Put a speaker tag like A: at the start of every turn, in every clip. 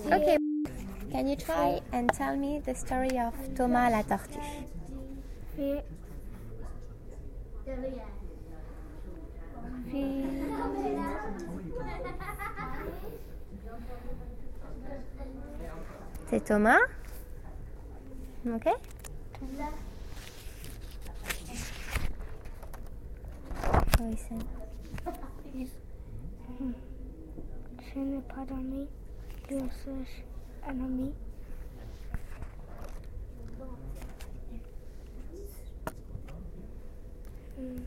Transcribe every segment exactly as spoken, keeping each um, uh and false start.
A: Okay. Can you try and tell me the story of Thomas la tortue?
B: Puis, puis,
A: C'est Thomas. Ok. Oui, c'est...
B: je n'ai pas d'amis, je cherche un ami. Hum.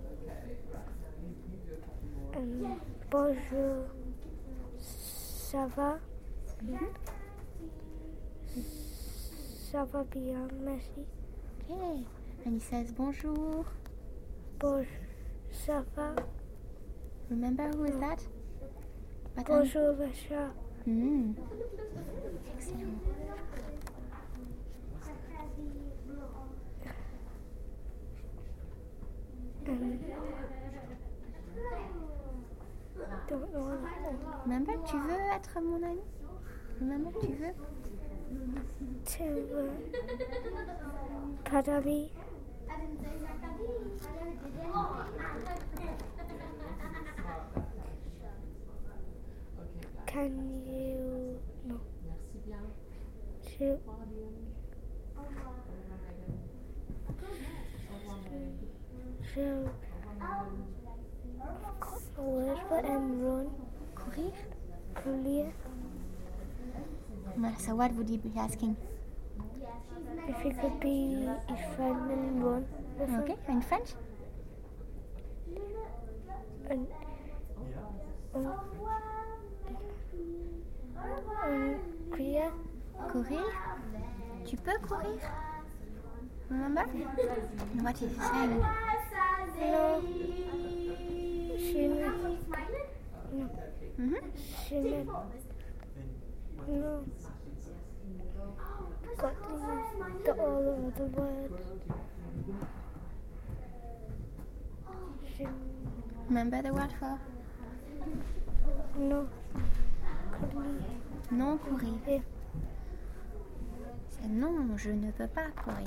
B: Hum, Bonjour, ça va? Ça va bien, merci.
A: Okay. And he says bonjour.
B: Bonjour, ça va?
A: Remember who is that? What
B: Bonjour, le chat.
A: Mm. Excellent.
B: Hum. Don't know.
A: Remember, tu veux être mon ami? Remember, tu veux?
B: Tu veux pas d'amis? Can you... No. Tu... Je... A word for and run.
A: Courir?
B: Courir.
A: Well, so what would you be asking?
B: If you could be a friend and run. with him.
A: Okay, in French?
B: And... Um, um, courir.
A: Courir? Tu peux courir? Remember? What is he saying?
B: No. Je ne... No.
A: Mm-hmm.
B: Je ne... No. Got the, the all of the words. Je...
A: Remember the word for?
B: No. Courir.
A: Non courir.
B: Yeah.
A: C'est non, je ne peux pas courir.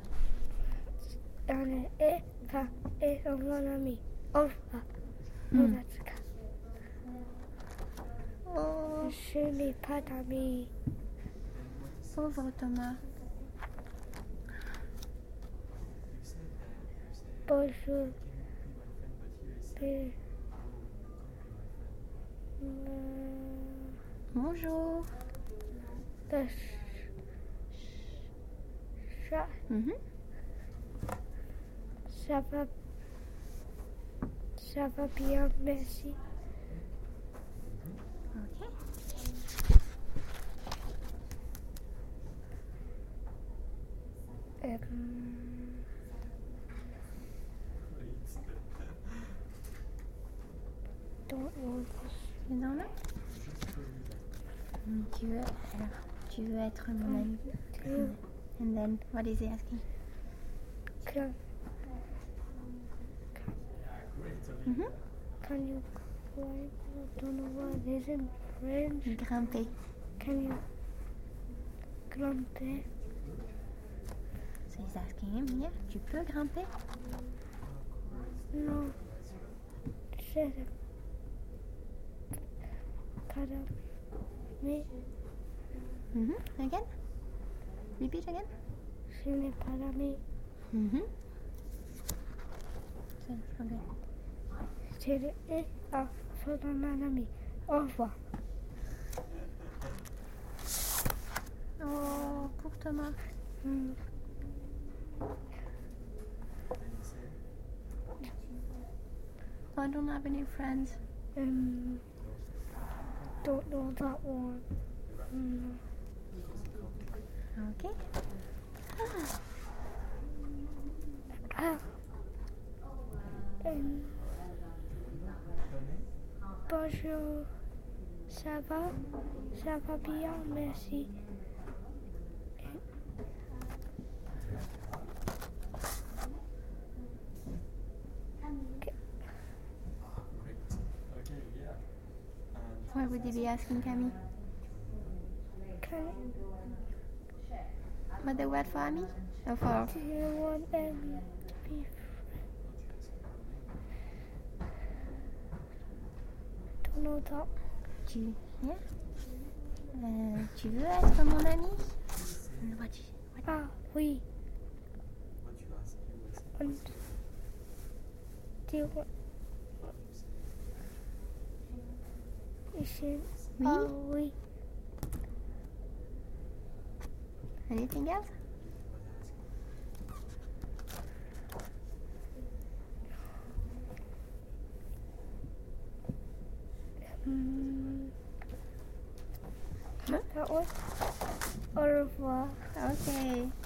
B: Un et pas et mon ami. Au revoir.
A: Mm.
B: Oh, that's good.
A: Oh,
B: Je n'ai pas d'amis.
A: pauvre Thomas.
B: Bonjour. Et... Le...
A: Bonjour.
B: Le chat.
A: Mhm.
B: Ça va... Ça va bien, merci.
A: Ok.
B: Euh, Don't know this.
A: C'est dans là? Mm, Tu veux, alors, tu veux être mon ami?
B: Tu-
A: And then, what is he asking?
B: Can,
A: Mhm.
B: can you climb? I don't know what it is in French.
A: Grimper.
B: Can you grimper?
A: So he's asking him here, tu peux grimper?
B: No. C'est pas de mais
A: Mhm. Again? Repeat again?
B: je n'ai pas d'amis.
A: Mhm. So, okay.
B: C'est le et à faire de mon ami. Au revoir.
A: Oh, pour Thomas.
B: Hmm.
A: I don't have any friends.
B: Um, don't know that one. Hmm.
A: Ok.
B: Ah. Um, bonjour. Ça va? Ça va bien, merci.
A: What would you be asking Camille?
B: Can
A: What the word for ami? Or for
B: do you want Emmy to be friend? Don't know that.
A: tu, yeah? Euh, tu veux être mon ami? What you- what-
B: Ah, oui. Und do you want ich
A: Oui?
B: Ah, oui.
A: Anything else?
B: Mm,
A: Huh?
B: that one. Au revoir.
A: Okay.